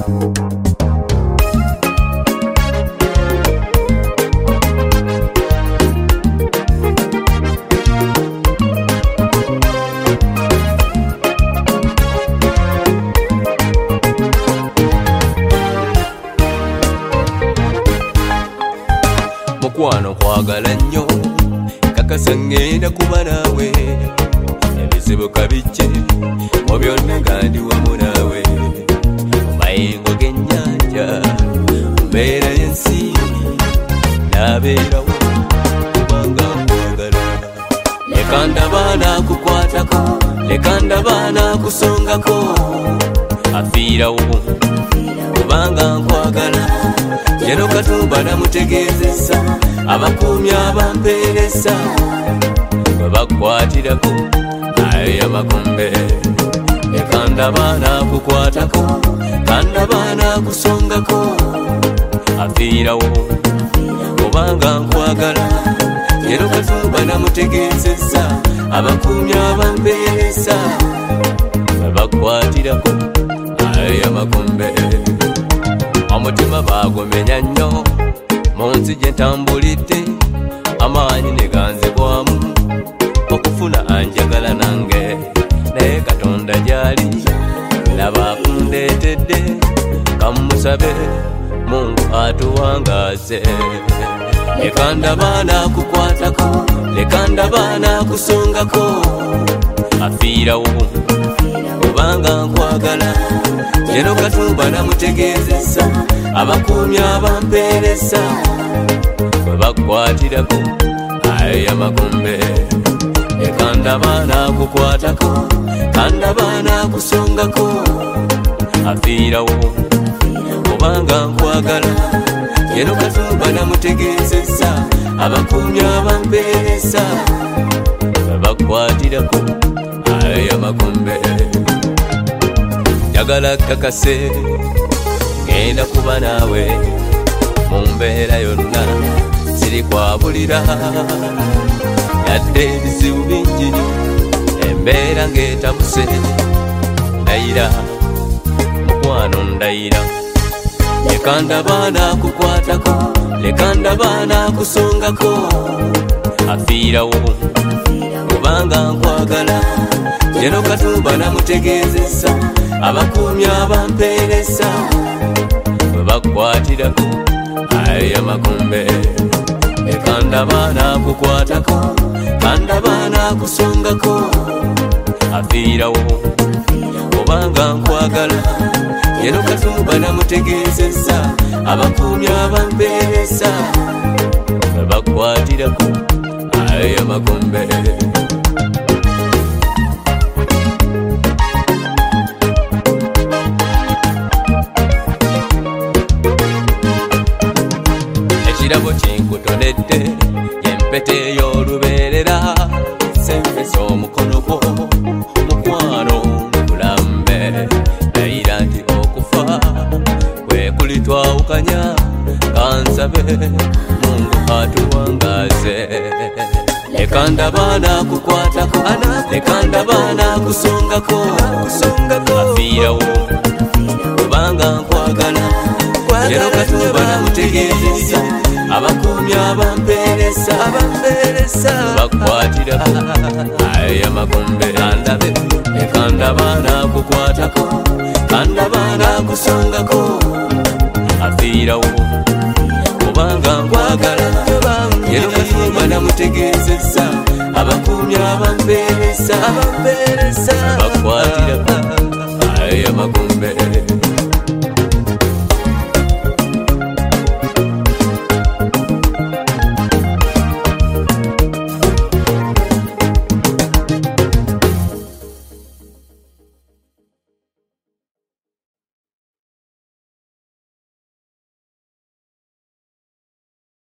Mukwano kwagala nnyo kakasa ngenda kuba naawe ebizibu kabijje mu byonna nga ndi wamu naawe mu mayengo g'ennyanja mu mbeera y'ensi naabeerawo kubanga nkwagala. Leka ndaba naakukwatako, leka ndaba naakusongako, afiirawo kubanga nkwagala. Jeno Katumba namutegeezesa abakuumi abampeeresa bwe bakwatirako ayo y'amakombe. Leka ndaba naakukwatako, kandaba naakusongako, afiirawo kubanga nkwagala. Jeno Katumba namutegeezesa abakuumi abampeeresa bwe bakwatirako ayo y'amakombe. Omutima bagumenya nnyo mu nsi gye ntambulidde, amaanyi ne ganzibwamu okufuna anjagala nange, naye Katonda gy'ali laba akundeetedde, kamusabe Mungu atuwangaze. Leka ndaba naakukwatako, leka ndaba naakusongako, afiirawo kubanga nkwagala. Jeno Katumba namutegeezesa abakuumi abampeeresa bwe bakwatirako ayo y'amakombe. Leka ndaba naakukwatako, kandaba naakusongako, afiirawo kubanga nkwagala. Jeno Katumba namutegeezesa abakuumi abampeeresa bwe bakwatirako ayo y'amakombe. Njagala kakase ngenda kuba naawe mu mbeera yonna, siri kwabulira yadde ebizibu bingi, embeera ng'etabuse. Ndayira mukwano, ndayira. Leka ndaba naakukwatako, leka ndaba naakusongako, afiirawo kubanga nkwagala. Jeno Katumba namutegeezesa abakuumi abampeeresa bwe bakwatirako ayo y'amakombe. Leka ndaba naakukwatako, kandaba naakusongako, afiirawo kubanga nkwagala. Jeno Katumba namutegeezesa abakuumi abampeeresa bwe bakwatirako ayo y'amakombe. Ekirabo kinkutonedde y'empete y'olubeerera, sempesa omukono gwo mukwano nkulambe. Ndayira nti okufa kwe kulitwawukanya, kansabe Mungu atuwangaze. Leka ndaba naakukwatako, leka ndaba naakusongako, afiirawo kubanga nkwagala. Jeno Katumba namutegeezesa abakuumi abampeeresa bakwatirako ayo y'amakombe. Kandabe, leka ndaba naakukwatako, kandaba naakusongako, afiirawo kubanga nkwagala. Jeno Katumba namutegeezesa abakuumi abampeeresa bakwatirako ayo y'amakombe.